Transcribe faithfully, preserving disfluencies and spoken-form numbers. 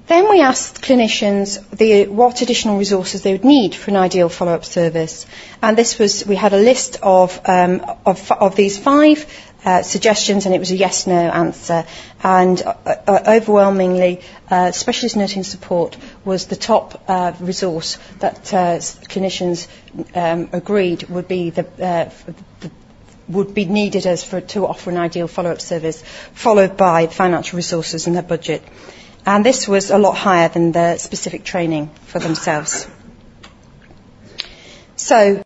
Then we asked clinicians the, what additional resources they would need for an ideal follow-up service. And this was, we had a list of, um, of, of these five uh, suggestions, and it was a yes-no answer. And uh, uh, overwhelmingly, uh, specialist nursing support was the top uh, resource that uh, clinicians um, agreed would be the, uh, the would be needed as for, to offer an ideal follow-up service, followed by financial resources in their budget. And this was a lot higher than the specific training for themselves. So